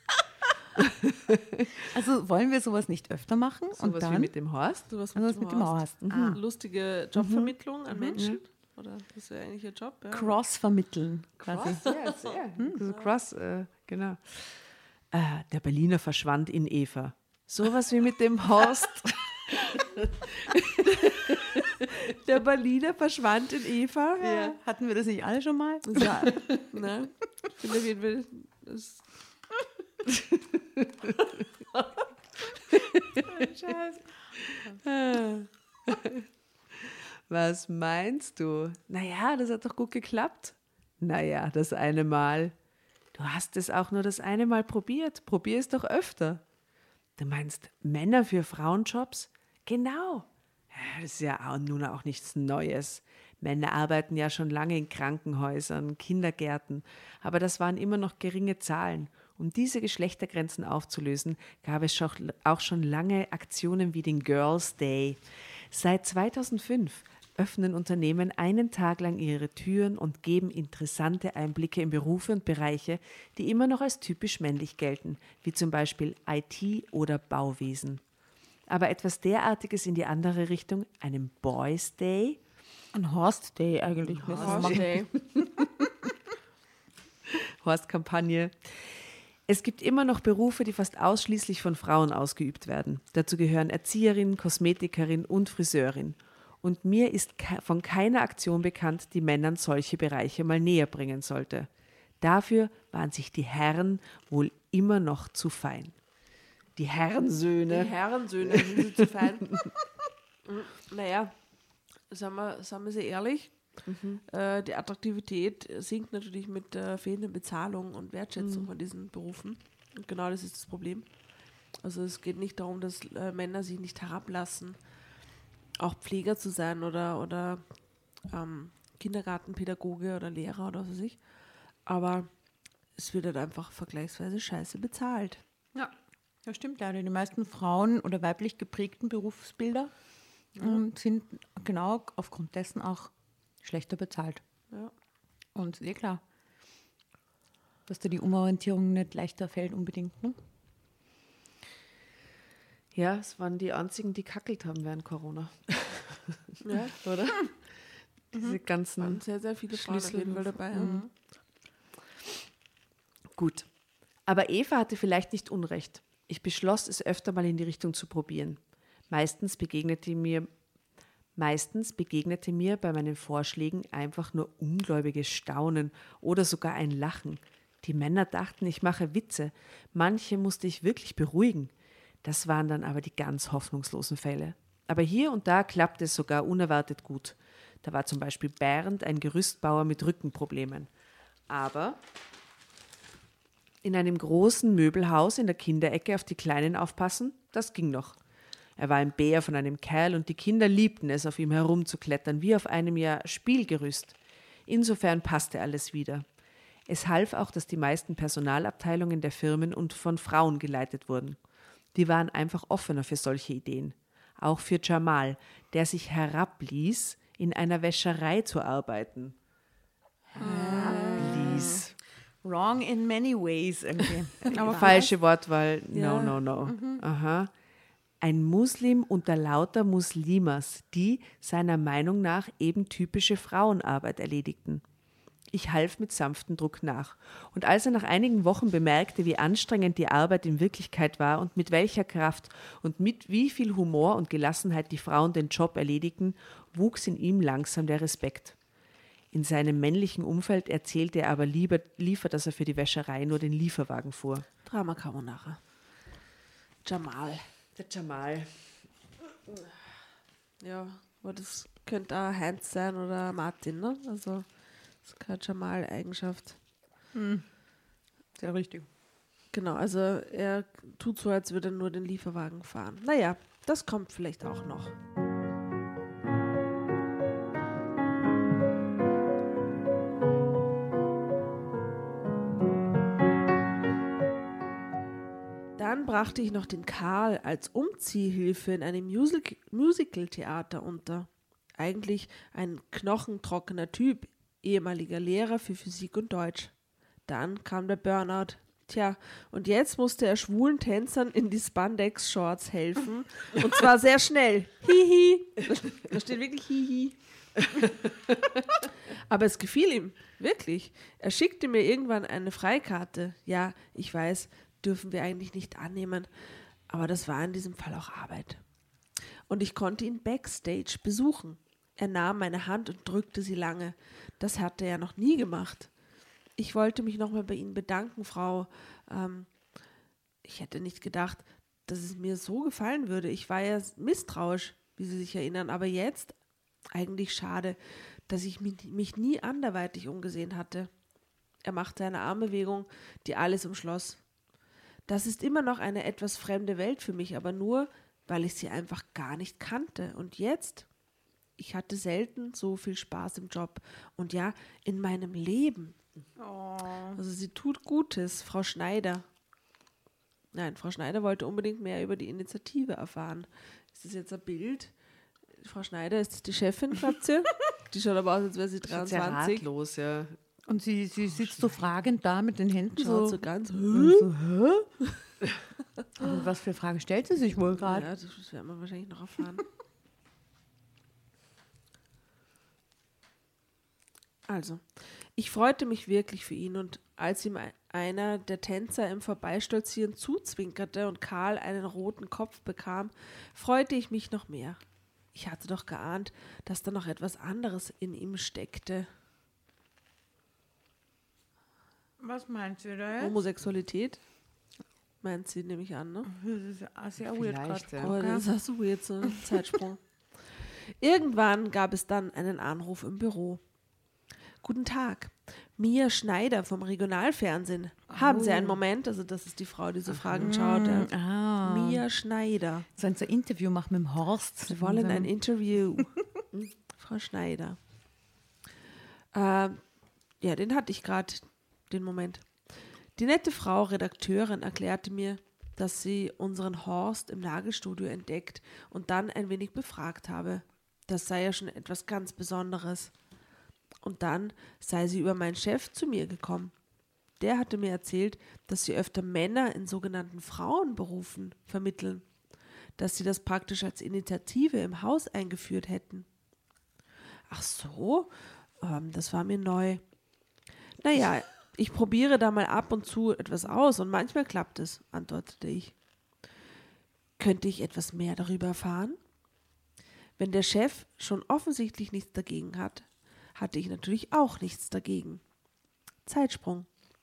Also wollen wir sowas nicht öfter machen? So und was dann wie mit dem Horst? Sowas also was mit dem Horst. Mhm. Ah. Lustige Jobvermittlung an Menschen. Oder das wäre eigentlich ihr Job. Ja. Cross vermitteln quasi. Ja, sehr. So cross, äh, genau. Äh, der Berliner verschwand in Eva. Sowas wie mit dem Horst. Der Berliner verschwand in Eva. Ja. Hatten wir das nicht alle schon mal? Ja, ne? Ich finde auf jeden Fall, das Was meinst du? Naja, das hat doch gut geklappt. Naja, das eine Mal. Du hast es auch nur das eine Mal probiert. Probier es doch öfter. Du meinst Männer für Frauenjobs? Genau. Ja, das ist ja auch nun auch nichts Neues. Männer arbeiten ja schon lange in Krankenhäusern, Kindergärten, aber das waren immer noch geringe Zahlen. Um diese Geschlechtergrenzen aufzulösen, gab es auch schon lange Aktionen wie den Girls' Day. Seit zweitausendfünf öffnen Unternehmen einen Tag lang ihre Türen und geben interessante Einblicke in Berufe und Bereiche, die immer noch als typisch männlich gelten, wie zum Beispiel I T oder Bauwesen. Aber etwas derartiges in die andere Richtung, einen Boys' Day? Ein Horst Day eigentlich. Horst Day. Horst-Kampagne. Es gibt immer noch Berufe, die fast ausschließlich von Frauen ausgeübt werden. Dazu gehören Erzieherin, Kosmetikerin und Friseurin. Und mir ist von keiner Aktion bekannt, die Männern solche Bereiche mal näher bringen sollte. Dafür waren sich die Herren wohl immer noch zu fein. Die Herrensöhne. Die Herrensöhne sind sie zu fein. Naja, sagen wir, sagen wir sie ehrlich, mhm. äh, die Attraktivität sinkt natürlich mit äh, fehlender Bezahlung und Wertschätzung mhm. von diesen Berufen. Und genau das ist das Problem. Also es geht nicht darum, dass äh, Männer sich nicht herablassen, auch Pfleger zu sein oder, oder ähm, Kindergartenpädagoge oder Lehrer oder was weiß ich. Aber es wird halt einfach vergleichsweise scheiße bezahlt. Ja, das stimmt leider. Die meisten Frauen oder weiblich geprägten Berufsbilder ja. ähm, sind genau aufgrund dessen auch schlechter bezahlt. Ja. Und eh klar, dass da die Umorientierung nicht leichter fällt unbedingt. Ne? Ja, es waren die einzigen, die kackelt haben während Corona. Ja, oder? Mhm. Diese ganzen waren sehr, sehr viele Frauen auf jeden Fall dabei. Mhm. Gut. Aber Eva hatte vielleicht nicht Unrecht. Ich beschloss, es öfter mal in die Richtung zu probieren. Meistens begegnete mir, meistens begegnete mir bei meinen Vorschlägen einfach nur ungläubiges Staunen oder sogar ein Lachen. Die Männer dachten, ich mache Witze. Manche musste ich wirklich beruhigen. Das waren dann aber die ganz hoffnungslosen Fälle. Aber hier und da klappte es sogar unerwartet gut. Da war zum Beispiel Bernd ein Gerüstbauer mit Rückenproblemen. Aber in einem großen Möbelhaus in der Kinderecke auf die Kleinen aufpassen, das ging noch. Er war ein Bär von einem Kerl und die Kinder liebten es, auf ihm herumzuklettern, wie auf einem ja Spielgerüst. Insofern passte alles wieder. Es half auch, dass die meisten Personalabteilungen der Firmen und von Frauen geleitet wurden. Die waren einfach offener für solche Ideen. Auch für Jamal, der sich herabließ, in einer Wäscherei zu arbeiten. Herabließ. Wrong in many ways irgendwie. Aber falsche Wortwahl. No, Ja. no, no. Mhm. Aha. Ein Muslim unter lauter Muslimas, die seiner Meinung nach eben typische Frauenarbeit erledigten. Ich half mit sanftem Druck nach. Und als er nach einigen Wochen bemerkte, wie anstrengend die Arbeit in Wirklichkeit war und mit welcher Kraft und mit wie viel Humor und Gelassenheit die Frauen den Job erledigten, wuchs in ihm langsam der Respekt. In seinem männlichen Umfeld erzählte er aber lieber, lieber, dass er für die Wäscherei nur den Lieferwagen fuhr. Drama Carbonara. Jamal. Der Jamal. Ja, aber das könnte auch Heinz sein oder Martin, ne? Also Das ist keine Jamal-Eigenschaft. Hm. Sehr richtig. Genau, also er tut so, als würde er nur den Lieferwagen fahren. Naja, das kommt vielleicht auch noch. Dann brachte ich noch den Karl als Umziehhilfe in einem Music- Musical-Theater unter. Eigentlich ein knochentrockener Typ, ehemaliger Lehrer für Physik und Deutsch. Dann kam der Burnout. Tja, und jetzt musste er schwulen Tänzern in die Spandex-Shorts helfen. Und zwar sehr schnell. Hihi. Da steht wirklich Hihi. Aber es gefiel ihm, wirklich. Er schickte mir irgendwann eine Freikarte. Ja, ich weiß, dürfen wir eigentlich nicht annehmen, aber das war in diesem Fall auch Arbeit. Und ich konnte ihn backstage besuchen. Er nahm meine Hand und drückte sie lange. Das hatte er noch nie gemacht. Ich wollte mich nochmal bei Ihnen bedanken, Frau. Ähm, ich hätte nicht gedacht, dass es mir so gefallen würde. Ich war ja misstrauisch, wie Sie sich erinnern, aber jetzt eigentlich schade, dass ich mich, mich nie anderweitig umgesehen hatte. Er machte eine Armbewegung, die alles umschloss. Das ist immer noch eine etwas fremde Welt für mich, aber nur, weil ich sie einfach gar nicht kannte. Und jetzt, ich hatte selten so viel Spaß im Job und ja, in meinem Leben. Oh. Also sie tut Gutes, Frau Schneider. Nein, Frau Schneider wollte unbedingt mehr über die Initiative erfahren. Ist das jetzt ein Bild? Frau Schneider, ist das die Chefin, glaubt ihr? Die schaut aber aus, als wäre sie Sehr dreiundzwanzig. ratlos, ja. Und sie, sie sitzt so fragend da mit den Händen Schaut so. so ganz. Und so, hä? Und was für Frage stellt sie sich wohl gerade? Ja, das werden wir wahrscheinlich noch erfahren. Also, ich freute mich wirklich für ihn und als ihm einer der Tänzer im Vorbeistolzieren zuzwinkerte und Karl einen roten Kopf bekam, freute ich mich noch mehr. Ich hatte doch geahnt, dass da noch etwas anderes in ihm steckte. Was meint sie da jetzt? Homosexualität? Meint sie, nehme ich an, ne? Das ist ja sehr weird Vielleicht, gerade. ja. Aber das ist auch so weird, so ein Zeitsprung. Irgendwann gab es dann einen Anruf im Büro. Guten Tag, Mia Schneider vom Regionalfernsehen. Haben Sie einen Moment? Also das ist die Frau, die so Fragend schaut. Ja. Ah. Mia Schneider. Sollen sie ein Interview machen mit dem Horst? Sie wollen ein Interview. Hm, Frau Schneider. Äh, ja, den hatte ich gerade, den Moment. Die nette Frau Redakteurin erklärte mir, dass sie unseren Horst im Nagelstudio entdeckt und dann ein wenig befragt habe. Das sei ja schon etwas ganz Besonderes. Und dann sei sie über meinen Chef zu mir gekommen. Der hatte mir erzählt, dass sie öfter Männer in sogenannten Frauenberufen vermitteln, dass sie das praktisch als Initiative im Haus eingeführt hätten. Ach so, ähm, das war mir neu. Naja, ich probiere da mal ab und zu etwas aus und manchmal klappt es, antwortete ich. Könnte ich etwas mehr darüber erfahren? Wenn der Chef schon offensichtlich nichts dagegen hat, hatte ich natürlich auch nichts dagegen. Zeitsprung.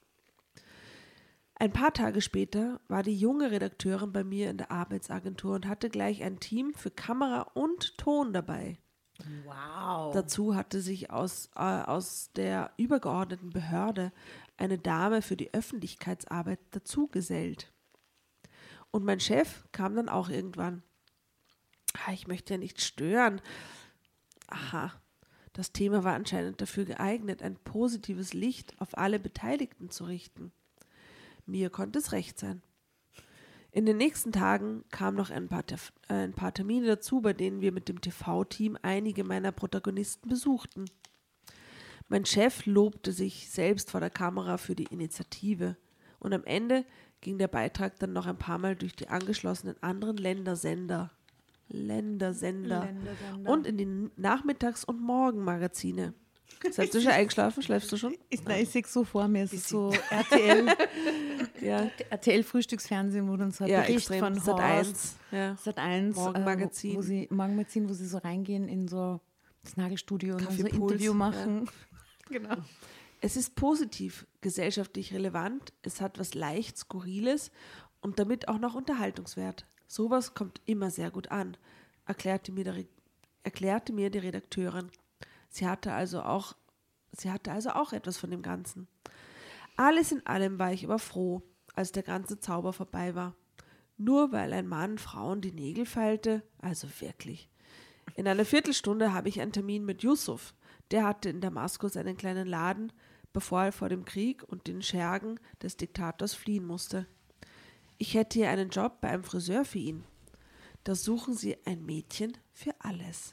Ein paar Tage später war die junge Redakteurin bei mir in der Arbeitsagentur und hatte gleich ein Team für Kamera und Ton dabei. Wow. Dazu hatte sich aus, äh, aus der übergeordneten Behörde eine Dame für die Öffentlichkeitsarbeit dazugesellt. Und mein Chef kam dann auch irgendwann. Ah, ich möchte ja nicht stören. Aha. Das Thema war anscheinend dafür geeignet, ein positives Licht auf alle Beteiligten zu richten. Mir konnte es recht sein. In den nächsten Tagen kamen noch ein paar, Tef- äh, ein paar Termine dazu, bei denen wir mit dem T V-Team einige meiner Protagonisten besuchten. Mein Chef lobte sich selbst vor der Kamera für die Initiative und am Ende ging der Beitrag dann noch ein paar Mal durch die angeschlossenen anderen Ländersender. Ländersender. Ländersender. Und in die Nachmittags- und Morgenmagazine. Seid ihr schon eingeschlafen? Schläfst du schon? Ist, nein, ich sehe so vor mir, es ist so R T L, Ja, R T L-Frühstücksfernsehen, wo dann so ein ja Bericht extrem. von Sat Horst, eins. Ja. Sat eins, Morgenmagazin. Äh, wo sie, Morgenmagazin, wo sie so reingehen in so das Nagelstudio und dann so ein Kaffeepuls, Interview machen. Genau. Es ist positiv, gesellschaftlich relevant, es hat was leicht Skurriles und damit auch noch Unterhaltungswert. Sowas kommt immer sehr gut an, erklärte mir, der, erklärte mir die Redakteurin. Sie hatte also auch, Sie hatte also auch etwas von dem Ganzen. Alles in allem war ich aber froh, als der ganze Zauber vorbei war. Nur weil ein Mann Frauen die Nägel feilte, also wirklich. In einer Viertelstunde habe ich einen Termin mit Yusuf. Der hatte in Damaskus einen kleinen Laden, bevor er vor dem Krieg und den Schergen des Diktators fliehen musste. Ich hätte hier einen Job bei einem Friseur für ihn. Da suchen sie ein Mädchen für alles.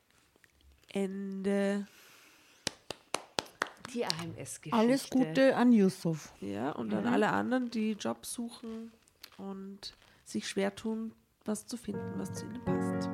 Ende. Die A M S-Geschichte. Alles Gute an Yusuf. Ja, und an alle anderen, die Jobs suchen und sich schwer tun, was zu finden, was zu ihnen passt.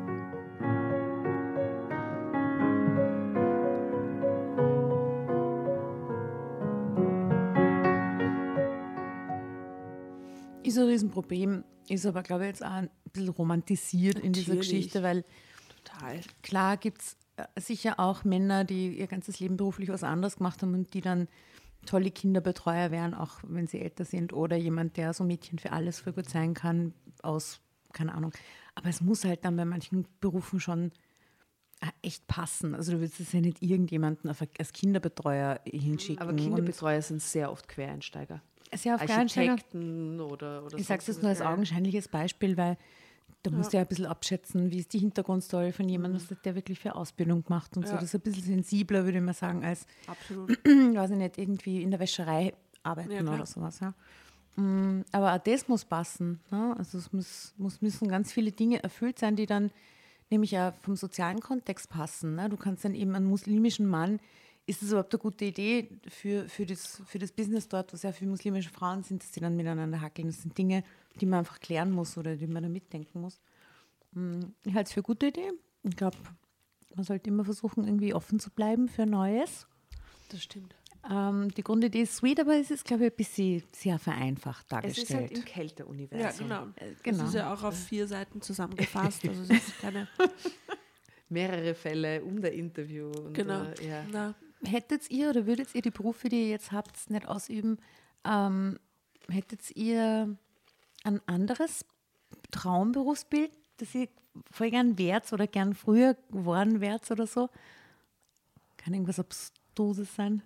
Ist ein Riesenproblem, ist aber, glaube ich, jetzt auch ein bisschen romantisiert in dieser Natürlich. Geschichte, weil Total. klar gibt es sicher auch Männer, die ihr ganzes Leben beruflich was anderes gemacht haben und die dann tolle Kinderbetreuer wären, auch wenn sie älter sind, oder jemand, der so Mädchen für alles für gut sein kann, aus, keine Ahnung. Aber es muss halt dann bei manchen Berufen schon echt passen. Also du willst es ja nicht irgendjemanden als Kinderbetreuer hinschicken. Aber Kinderbetreuer sind sehr oft Quereinsteiger. Und sehr auf Quereinsteiger. Architekten oder, oder Ich sage es sonst jetzt nur als was. augenscheinliches Beispiel, weil da musst du ja ein bisschen abschätzen, wie ist die Hintergrundstory von jemandem, was hat der wirklich für Ausbildung gemacht und so. Ja. Das ist ein bisschen sensibler, würde ich mal sagen, als, Absolut. weiß ich nicht, irgendwie in der Wäscherei arbeiten Ja, klar. oder sowas. Ja. Mm, Aber auch das muss passen. Ne? Also es muss, muss, müssen ganz viele Dinge erfüllt sein, die dann nämlich auch vom sozialen Kontext passen. Ne? Du kannst dann eben einen muslimischen Mann, ist das überhaupt eine gute Idee für, für, das, für das Business dort, wo sehr viele muslimische Frauen sind, dass die dann miteinander hackeln. Das sind Dinge, die man einfach klären muss oder die man da mitdenken muss. Ich halte es für eine gute Idee. Ich glaube, man sollte immer versuchen, irgendwie offen zu bleiben für Neues. Das stimmt. Ähm, die Grundidee ist sweet, aber es ist, glaube ich, ein bisschen sehr vereinfacht Es ist dargestellt. halt im Kälteuniversum. Ja, genau. genau. Das ist ja auch auf vier Seiten zusammengefasst. Also es ist keine. Mehrere Fälle um der Interview. Und, Genau. Äh, ja. Na, Hättet ihr oder würdet ihr die Berufe, die ihr jetzt habt, nicht ausüben, ähm, hättet ihr ein anderes Traumberufsbild, das ihr voll gern wärt oder gern früher geworden wärt oder so? Kann irgendwas Abstruses sein?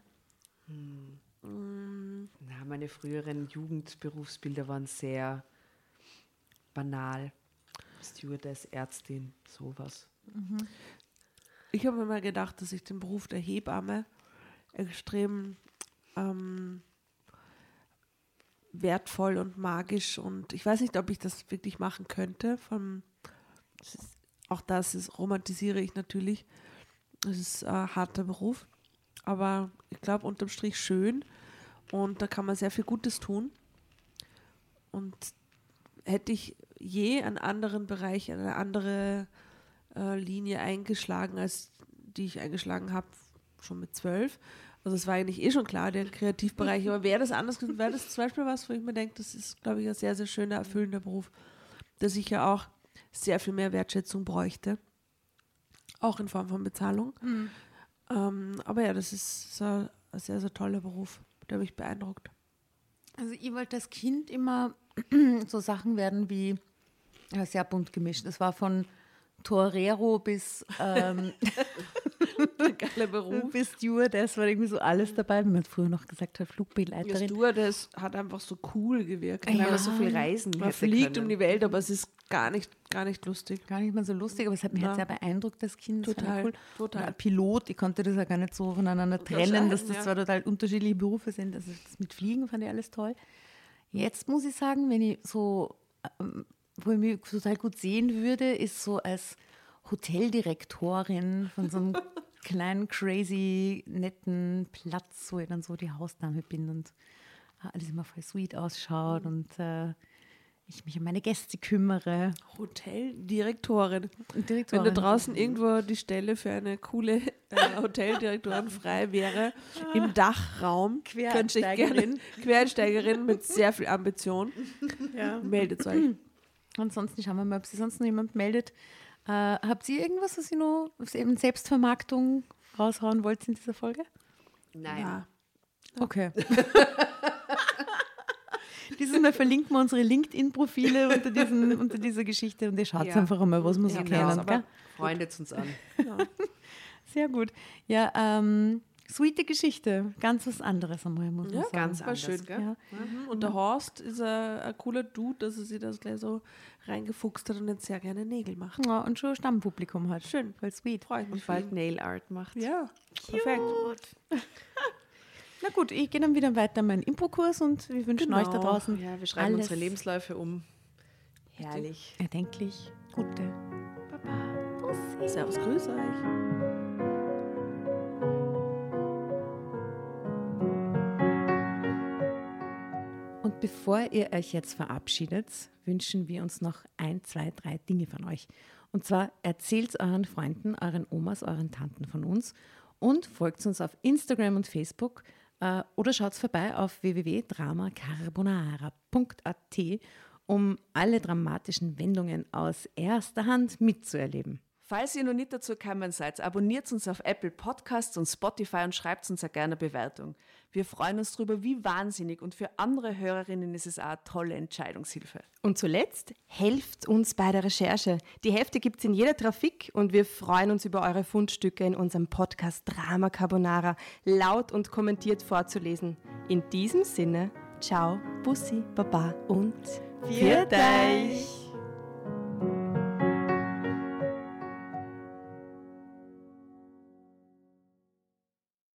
Na, meine früheren Jugendberufsbilder waren sehr banal. Stewardess, Ärztin, sowas. ich habe mir mal gedacht, dass ich den Beruf der Hebamme extrem ähm, wertvoll und magisch und ich weiß nicht, ob ich das wirklich machen könnte. Vom, das ist, auch das ist, romantisiere ich natürlich. Das ist ein harter Beruf, aber ich glaube unterm Strich schön und da kann man sehr viel Gutes tun. Und hätte ich je einen anderen Bereich, eine andere äh, Linie eingeschlagen, als die ich eingeschlagen habe, schon mit zwölf. Also es war eigentlich eh schon klar, der Kreativbereich, aber wäre das anders, wäre das zum Beispiel was, wo ich mir denke, das ist, glaube ich, ein sehr, sehr schöner, erfüllender Beruf, der sicher auch sehr viel mehr Wertschätzung bräuchte, auch in Form von Bezahlung. Mhm. Ähm, aber ja, das ist so ein sehr, sehr toller Beruf, der mich beeindruckt. Also ich wollte als Kind immer so Sachen werden wie, ja, sehr bunt gemischt. Es war von Torero bis, ähm, Geiler Beruf. bis Stewardess, war irgendwie so alles dabei, wie man früher noch gesagt hat, Der Flugbegleiterin. Stewardess hat einfach so cool gewirkt. Weil Ja. man so viel reisen Man hätte fliegt können. um die Welt, aber es ist gar nicht, gar nicht lustig. Gar nicht mal so lustig, aber es hat mich Ja. halt sehr beeindruckt, das Kind. Das fand ich Total, cool. total. Oder ein Pilot, ich konnte das ja gar nicht so voneinander trennen, Unterscheiden, dass das ja. zwar total unterschiedliche Berufe sind. Also das mit Fliegen fand ich alles toll. Jetzt muss ich sagen, wenn ich so, ähm, wo ich mich total gut sehen würde, ist so als Hoteldirektorin von so einem kleinen, crazy, netten Platz, wo ich dann so die Hausdame bin und äh, alles immer voll sweet ausschaut Mhm. und äh, ich mich um meine Gäste kümmere. Hoteldirektorin. Und Wenn Direktorin. da draußen irgendwo die Stelle für eine coole äh, Hoteldirektorin frei wäre, im Dachraum, könnte ich gerne Quereinsteigerin. Quereinsteigerin mit sehr viel Ambition, meldet euch. Ansonsten schauen wir mal, ob sich sonst noch jemand meldet. Äh, habt ihr irgendwas, was ihr noch was ihr eben Selbstvermarktung raushauen wollt in dieser Folge? Nein. Ja. Okay. Dieses Mal verlinken wir unsere LinkedIn-Profile unter, diesen, unter dieser Geschichte und ihr schaut Ja. einfach einmal, was wir so Genau, kennen. aber Gell? freundet uns an. Sehr gut. Ja, ähm, Sweete Geschichte, ganz was anderes einmal, muss man Ja, sagen. Ganz war anders, schön. gell? Ja. Mhm. Und der Horst ist ein, ein cooler Dude, dass er sich das gleich so reingefuchst hat und jetzt sehr gerne Nägel macht. Ja, und schon Stammpublikum hat. Schön. Voll sweet. Freue ich Und mich für bald ihn. Nail Art macht. Ja, perfekt. Na gut, ich gehe dann wieder weiter in meinen Impro-Kurs und wir wünschen Genau. euch da draußen Ja, wir schreiben alles unsere Lebensläufe um. Herrlich. erdenklich Gute. Baba. Servus, grüß euch. Und bevor ihr euch jetzt verabschiedet, wünschen wir uns noch ein, zwei, drei Dinge von euch. Und zwar erzählt euren Freunden, euren Omas, euren Tanten von uns und folgt uns auf Instagram und Facebook äh, oder schaut vorbei auf w w w punkt drama carbonara punkt a t, um alle dramatischen Wendungen aus erster Hand mitzuerleben. Falls ihr noch nicht dazu gekommen seid, abonniert uns auf Apple Podcasts und Spotify und schreibt uns auch gerne eine Bewertung. Wir freuen uns darüber wie wahnsinnig und für andere Hörerinnen ist es auch eine tolle Entscheidungshilfe. Und zuletzt, helft uns bei der Recherche. Die Hefte gibt es in jeder Trafik und wir freuen uns über eure Fundstücke in unserem Podcast Drama Carbonara laut und kommentiert vorzulesen. In diesem Sinne, ciao, Bussi, Baba und Viert euch!